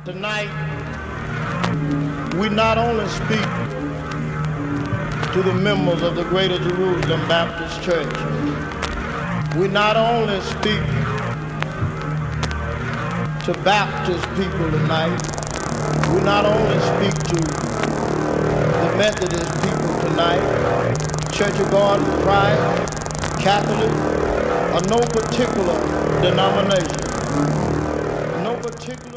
Tonight, we not only speak to the members of the Greater Jerusalem Baptist Church, we not only speak to Baptist people tonight, we not only speak to the Methodist people tonight, Church of God in Christ, Catholic, or no particular denomination, no particular